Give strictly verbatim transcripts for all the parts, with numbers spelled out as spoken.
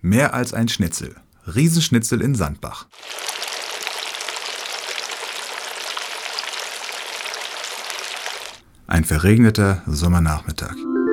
Mehr als ein Schnitzel. Riesenschnitzel in Sandbach. Ein verregneter Sommernachmittag.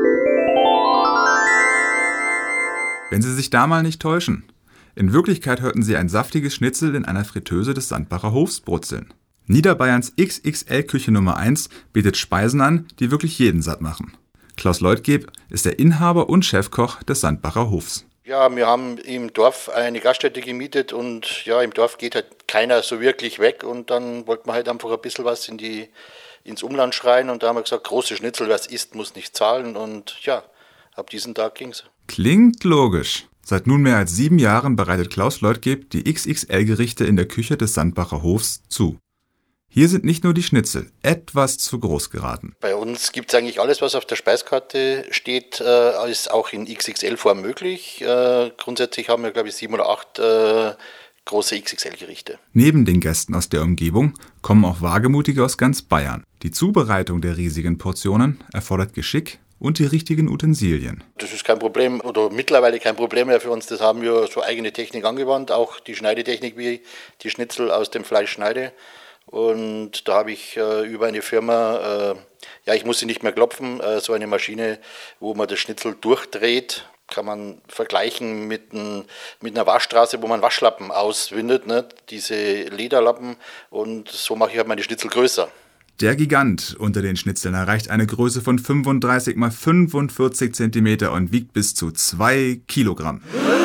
Wenn Sie sich da mal nicht täuschen. In Wirklichkeit hörten Sie ein saftiges Schnitzel in einer Fritteuse des Sandbacher Hofs brutzeln. Niederbayerns X X L-Küche Nummer eins bietet Speisen an, die wirklich jeden satt machen. Klaus Leutgeb ist der Inhaber und Chefkoch des Sandbacher Hofs. Ja, wir haben im Dorf eine Gaststätte gemietet und ja, im Dorf geht halt keiner so wirklich weg und dann wollten wir halt einfach ein bisschen was in die, ins Umland schreien und da haben wir gesagt, große Schnitzel, wer es isst, muss nicht zahlen und ja, ab diesem Tag ging's. Klingt logisch. Seit nunmehr als sieben Jahren bereitet Klaus Leutgeb die X X L-Gerichte in der Küche des Sandbacher Hofs zu. Hier sind nicht nur die Schnitzel etwas zu groß geraten. Bei uns gibt es eigentlich alles, was auf der Speiskarte steht, äh, ist auch in X X L-Form möglich. Äh, grundsätzlich haben wir, glaube ich, sieben oder acht äh, große X X L-Gerichte. Neben den Gästen aus der Umgebung kommen auch Wagemutige aus ganz Bayern. Die Zubereitung der riesigen Portionen erfordert Geschick und die richtigen Utensilien. Das ist kein Problem oder mittlerweile kein Problem mehr für uns. Das haben wir so eigene Technik angewandt, auch die Schneidetechnik, wie die Schnitzel aus dem Fleisch schneide. Und da habe ich äh, über eine Firma, äh, ja, ich muss sie nicht mehr klopfen, äh, so eine Maschine, wo man das Schnitzel durchdreht, kann man vergleichen mit, ein, mit einer Waschstraße, wo man Waschlappen auswindet, ne? Diese Lederlappen, und so mache ich halt meine Schnitzel größer. Der Gigant unter den Schnitzeln erreicht eine Größe von fünfunddreißig mal fünfundvierzig Zentimeter und wiegt bis zu zwei Kilogramm.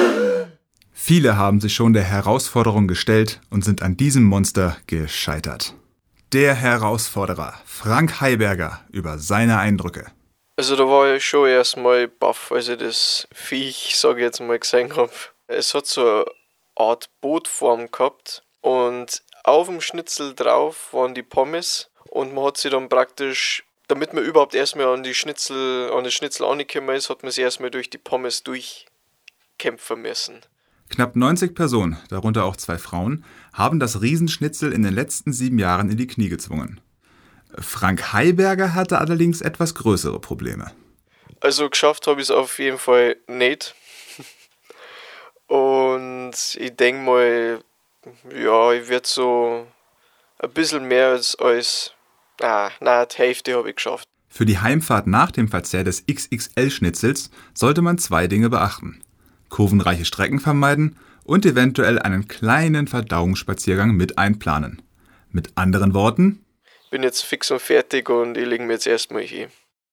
Viele haben sich schon der Herausforderung gestellt und sind an diesem Monster gescheitert. Der Herausforderer, Frank Heiberger, über seine Eindrücke. Also da war ich schon erstmal baff, als ich das Viech, sage ich jetzt mal, gesehen habe. Es hat so eine Art Bootform gehabt und auf dem Schnitzel drauf waren die Pommes und man hat sie dann praktisch, damit man überhaupt erstmal an die Schnitzel, an das Schnitzel angekommen ist, hat man sie erstmal durch die Pommes durchkämpfen müssen. Knapp neunzig Personen, darunter auch zwei Frauen, haben das Riesenschnitzel in den letzten sieben Jahren in die Knie gezwungen. Frank Heiberger hatte allerdings etwas größere Probleme. Also geschafft habe ich es auf jeden Fall nicht. Und ich denke mal, ja, ich werde so ein bisschen mehr als, als ah, na, die Hälfte habe ich geschafft. Für die Heimfahrt nach dem Verzehr des X X L-Schnitzels sollte man zwei Dinge beachten. Kurvenreiche Strecken vermeiden und eventuell einen kleinen Verdauungsspaziergang mit einplanen. Mit anderen Worten: Ich bin jetzt fix und fertig und ich lege mir jetzt erstmal hin.